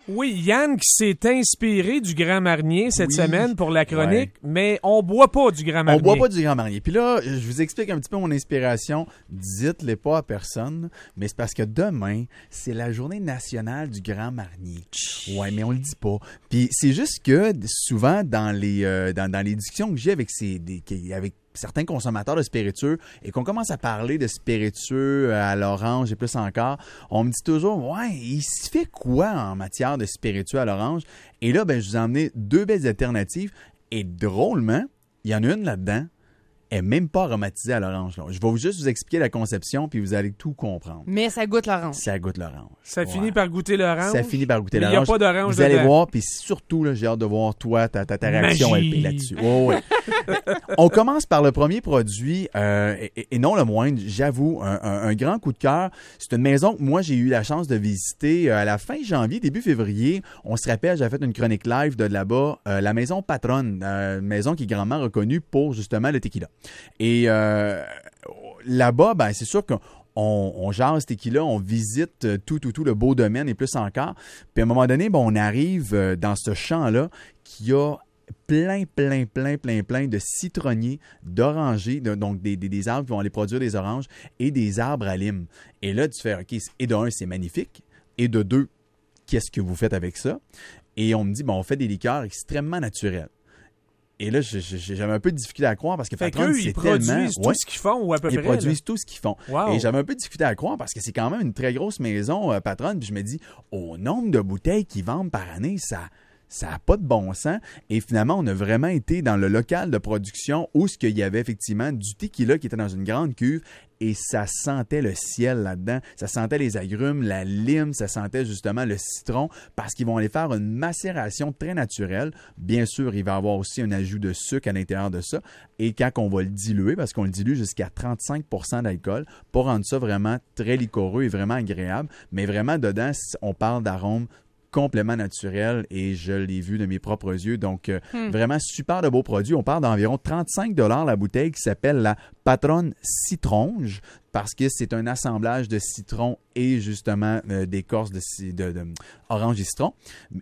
Oui, Yann qui s'est inspiré du Grand Marnier cette semaine pour la chronique, Ouais. mais on boit pas du Grand Marnier. On boit pas du Grand Marnier. Puis là, je vous explique un petit peu mon inspiration. Dites-les pas à personne, mais c'est parce que demain, c'est la journée nationale du Grand Marnier. Ouais, mais on le dit pas. Puis c'est juste que souvent dans les discussions que j'ai avec avec certains consommateurs de spiritueux et qu'on commence à parler de spiritueux à l'orange et plus encore, on me dit toujours, ouais, il se fait quoi en matière de spiritueux à l'orange? Et là, je vous ai emmené 2 belles alternatives et drôlement, il y en a une là-dedans, elle n'est même pas aromatisée à l'orange. Là. Je vais juste vous expliquer la conception puis vous allez tout comprendre. Mais ça goûte l'orange. Ça goûte l'orange. Ça finit par goûter l'orange. Ça finit par goûter mais l'orange. Il n'y a pas d'orange Vous allez dedans. voir, puis surtout, là, j'ai hâte de voir toi, ta réaction Magie. LP là-dessus. Oh, ouais. On commence par le premier produit, et non le moindre, j'avoue, un grand coup de cœur. C'est une maison que moi, j'ai eu la chance de visiter à la fin janvier, début février. On se rappelle, j'avais fait une chronique live de là-bas, la maison Patronne, une maison qui est grandement reconnue pour justement le tequila. Et là-bas, c'est sûr qu'on jase tequila, on visite tout le beau domaine et plus encore. Puis à un moment donné, on arrive dans ce champ-là qui a plein de citronniers, d'orangers, donc des arbres qui vont aller produire des oranges et des arbres à lime. Et là, tu fais, OK, et de un, c'est magnifique. Et de deux, qu'est-ce que vous faites avec ça? Et on me dit, on fait des liqueurs extrêmement naturelles. Et là, j'avais un peu de difficulté à croire parce que Patronne, c'est tellement... Ils produisent tout ce qu'ils font ou à peu près. Ils produisent tout ce qu'ils font. Wow. Et j'avais un peu de difficulté à croire parce que c'est quand même une très grosse maison, Patronne. Puis je me dis, au nombre de bouteilles qu'ils vendent par année, ça n'a pas de bon sens. Et finalement, on a vraiment été dans le local de production où il y avait effectivement du tequila qui était dans une grande cuve et ça sentait le ciel là-dedans. Ça sentait les agrumes, la lime, ça sentait justement le citron parce qu'ils vont aller faire une macération très naturelle. Bien sûr, il va y avoir aussi un ajout de sucre à l'intérieur de ça. Et quand on va le diluer, parce qu'on le dilue jusqu'à 35% d'alcool pour rendre ça vraiment très liquoreux et vraiment agréable. Mais vraiment, dedans, on parle d'arômes complètement naturel et je l'ai vu de mes propres yeux. Donc, vraiment super de beaux produits. On parle d'environ 35 $ la bouteille qui s'appelle la Patronne Citronge parce que c'est un assemblage de citron et justement d'écorce de orange et citron.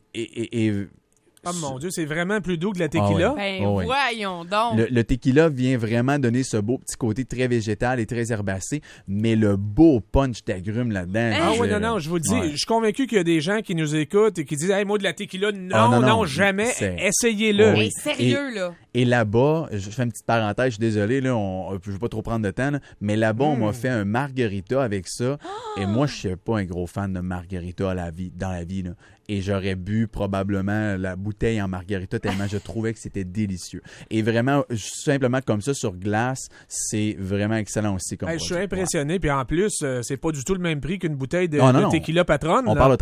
Et oh mon Dieu, c'est vraiment plus doux que la tequila. Voyons donc. Le tequila vient vraiment donner ce beau petit côté très végétal et très herbacé, mais le beau punch d'agrumes là-dedans. Ah oui, non, je vous le dis, je suis convaincu qu'il y a des gens qui nous écoutes et qui disent « Hey, moi, de la tequila, non, jamais. Essayez-le. » Mais sérieux, là. Et là-bas, je fais une petite parenthèse, je suis désolé, là, je ne veux pas trop prendre de temps, là, mais là-bas, on m'a fait un margarita avec ça. Et moi, je ne suis pas un gros fan de margarita dans la vie. Là. Et j'aurais bu probablement la bouteille en margarita tellement je trouvais que c'était délicieux. Et vraiment, simplement comme ça, sur glace, c'est vraiment excellent aussi. Comme je suis impressionné. Puis en plus, c'est pas du tout le même prix qu'une bouteille de tequila Patronne. On parle de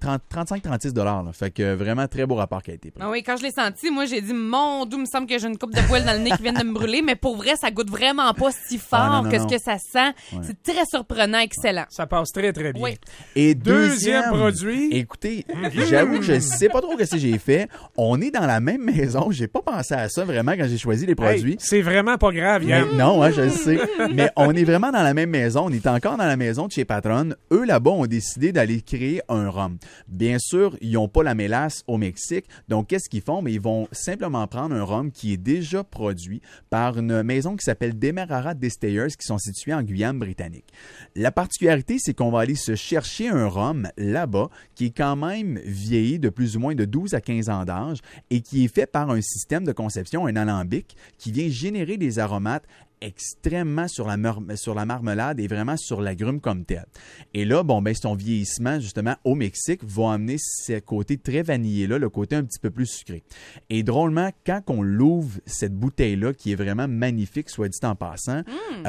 35-36 $. Fait que vraiment, très beau rapport qualité-prix. Ah oui, quand je l'ai senti, moi, j'ai dit, mon Dieu, il me semble que j'ai une coupe de poils dans le nez qui vient de me brûler. Mais pour vrai, ça goûte vraiment pas si fort que ce que ça sent. Ouais. C'est très surprenant, excellent. Ça passe très, très bien. Oui. Et deuxième produit. Écoutez, j'avoue que je sais pas trop ce que j'ai fait. On est dans la même maison. J'ai pas pensé à ça vraiment quand j'ai choisi les produits. Hey, c'est vraiment pas grave, Yann. Non, je le sais. Mais on est vraiment dans la même maison. On est encore dans la maison de chez Patronne. Eux, là-bas, ont décidé d'aller créer un rhum. Bien sûr, ils n'ont pas la mélasse au Mexique. Donc, qu'est-ce qu'ils font? Mais ils vont simplement prendre un rhum qui est déjà produit par une maison qui s'appelle Demerara Distillers qui sont situés en Guyane britannique. La particularité, c'est qu'on va aller se chercher un rhum là-bas qui est quand même vieilli de plus ou moins de 12 à 15 ans d'âge et qui est fait par un système de conception, un alambic, qui vient générer des aromates extrêmement sur la marmelade et vraiment sur l'agrume comme tel. Et là, son vieillissement, justement, au Mexique, va amener ce côté très vanillé-là, le côté un petit peu plus sucré. Et drôlement, quand on l'ouvre, cette bouteille-là, qui est vraiment magnifique, soit dit en passant,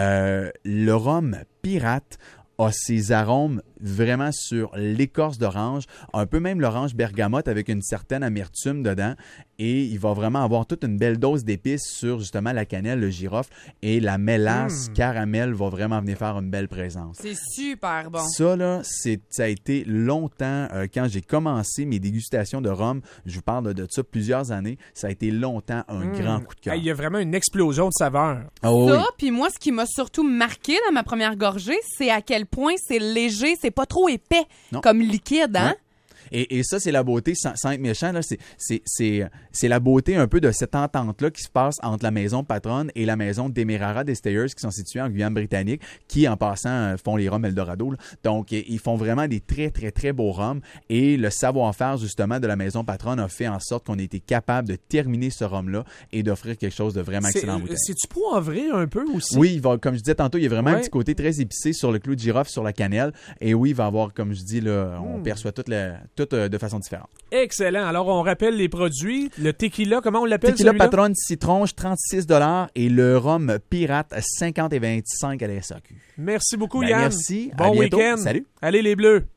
le rhum pirate a ses arômes vraiment sur l'écorce d'orange, un peu même l'orange bergamote avec une certaine amertume dedans. Et il va vraiment avoir toute une belle dose d'épices sur justement la cannelle, le girofle et la mélasse caramel va vraiment venir faire une belle présence. C'est super bon. Ça, là, ça a été longtemps, quand j'ai commencé mes dégustations de rhum, je vous parle de ça plusieurs années, ça a été longtemps un grand coup de cœur. Il y a vraiment une explosion de saveurs. Puis moi, ce qui m'a surtout marqué dans ma première gorgée, c'est à quel point c'est léger, c'est pas trop épais comme liquide, hein? Ouais. Et ça, c'est la beauté, sans être méchant, là, c'est la beauté un peu de cette entente-là qui se passe entre la maison patronne et la maison Demerara Distillers qui sont situées en Guyane-Britannique, qui, en passant, font les rhums Eldorado. Là. Donc, ils font vraiment des très, très, très beaux rhums. Et le savoir-faire, justement, de la maison patronne a fait en sorte qu'on ait été capable de terminer ce rhum-là et d'offrir quelque chose de vraiment excellent en bouteille. C'est-tu poivré un peu aussi? Oui, comme je disais tantôt, il y a vraiment un petit côté très épicé sur le clou de girofle, sur la cannelle. Et oui, il va avoir, comme je dis, là, on perçoit tout de façon différente. Excellent. Alors, on rappelle les produits. Le tequila, comment on l'appelle Tequila celui-là? Patron Citronge, $36 et le rhum Pirate, 50 et 25 à la SAQ. Merci beaucoup, Yann. Merci. Bon à bientôt. week-end. Salut. Allez, les Bleus.